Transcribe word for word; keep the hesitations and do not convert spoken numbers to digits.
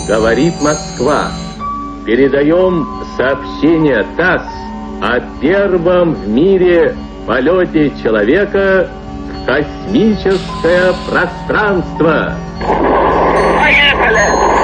говорит Москва. Передаем сообщение ТАСС о первом в мире полете человека в космическое пространство. Поехали!